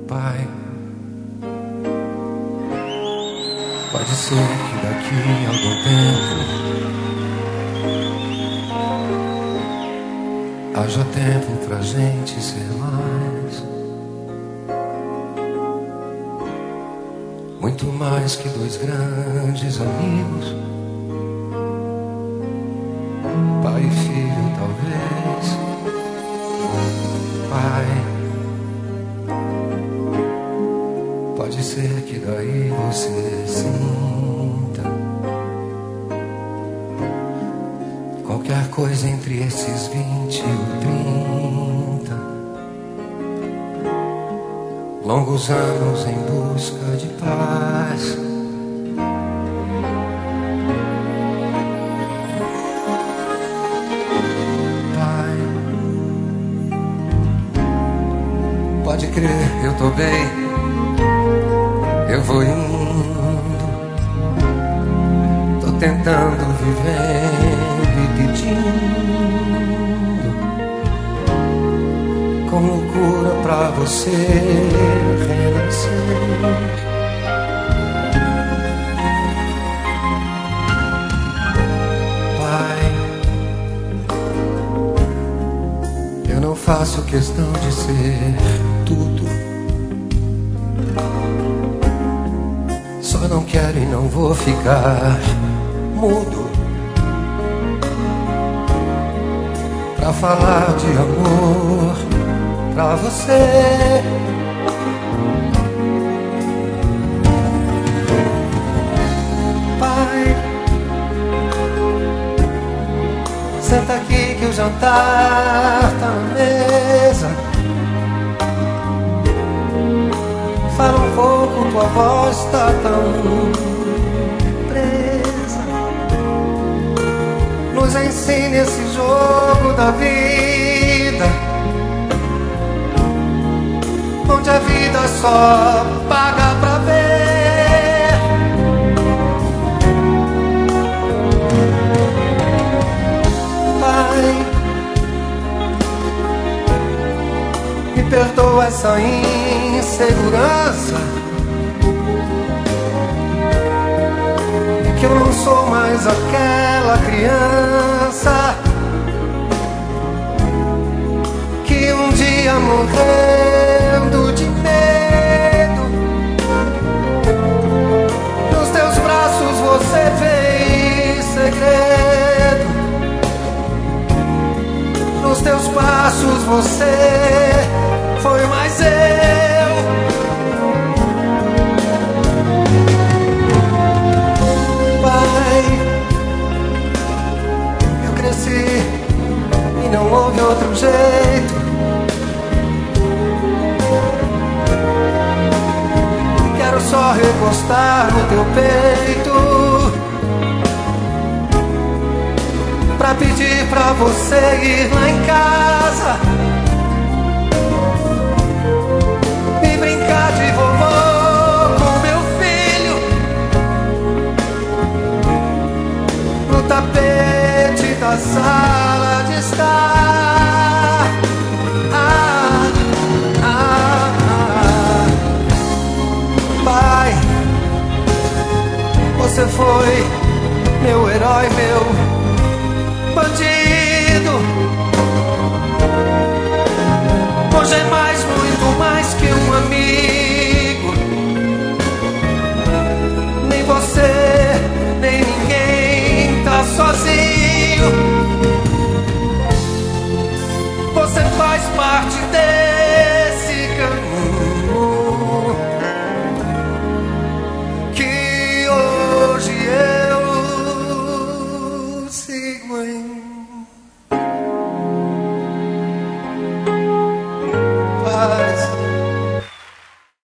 Pai, pode ser que daqui a algum tempo haja tempo pra gente ser mais, muito mais que dois grandes amigos, pai e filho talvez. Pai, pode ser que daí você sinta qualquer coisa entre esses 20 e 30 longos anos em busca de paz. Pai, pode crer, eu tô bem, eu vou indo, tô tentando, vivendo e pedindo com loucura pra você renascer. Pai, eu não faço questão de ser tudo, só não quero e não vou ficar mudo pra falar de amor pra você. Pai, senta aqui que o jantar tá na mesa. Fala um pouco, tua voz tá tão presa. Nos ensine esse jogo da vida, onde a vida só paga pra ver. Pai, me perdoa essa insegurança, que eu não sou mais aquela criança que um dia morrendo de medo nos teus braços você fez segredo, nos teus passos você foi mais eu. Pai, eu cresci e não houve outro jeito. Quero só recostar no teu peito pra pedir pra você ir lá em casa e brincar de vovô com meu filho no tapete da sala de estar. Pai, você foi meu herói, meu bandido. Hoje é mais, muito mais que um amigo. Nem você, nem ninguém tá sozinho. Você faz parte desse caminho que hoje eu sigo em